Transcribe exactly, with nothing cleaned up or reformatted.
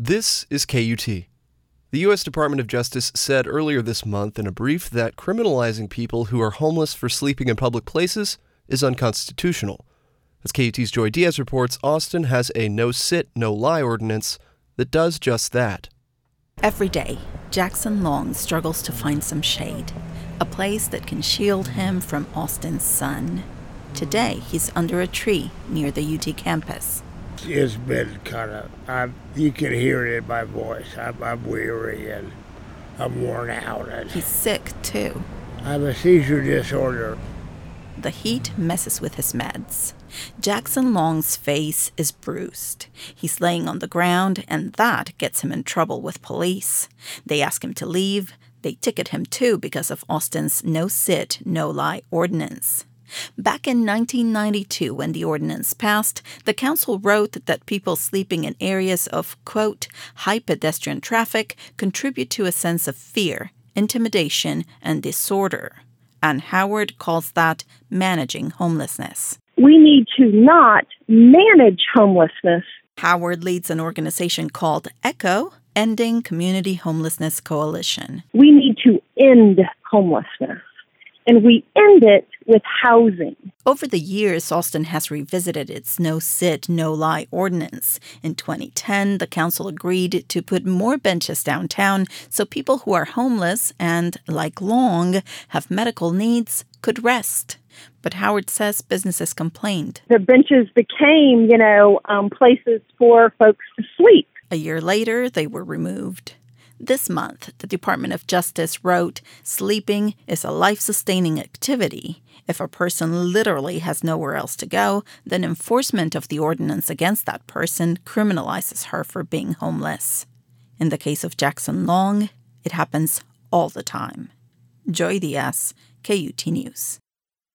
This is K U T. The U S Department of Justice said earlier this month in a brief that criminalizing people who are homeless for sleeping in public places is unconstitutional. As K U T's Joy Diaz reports, Austin has a no-sit, no-lie ordinance that does just that. Every day, Jackson Long struggles to find some shade, a place that can shield him from Austin's sun. Today, he's under a tree near the U T campus. It's been kind of, I'm, you can hear it in my voice. I'm, I'm weary and I'm worn out. And He's sick, too. I have a seizure disorder. The heat messes with his meds. Jackson Long's face is bruised. He's laying on the ground, and that gets him in trouble with police. They ask him to leave. They ticket him, too, because of Austin's no-sit, no-lie ordinance. Back in nineteen ninety-two, when the ordinance passed, the council wrote that people sleeping in areas of, quote, high pedestrian traffic contribute to a sense of fear, intimidation, and disorder. Ann Howard calls that managing homelessness. We need to not manage homelessness. Howard leads an organization called ECHO, Ending Community Homelessness Coalition. We need to end homelessness, and we end it with housing. Over the years, Austin has revisited its no-sit, no-lie ordinance. In twenty ten, the council agreed to put more benches downtown so people who are homeless and, like Long, have medical needs could rest. But Howard says businesses complained. The benches became, you know, um, places for folks to sleep. A year later, they were removed. This month, the Department of Justice wrote, sleeping is a life-sustaining activity. If a person literally has nowhere else to go, then enforcement of the ordinance against that person criminalizes her for being homeless. In the case of Jackson Long, it happens all the time. Joy Diaz, K U T News.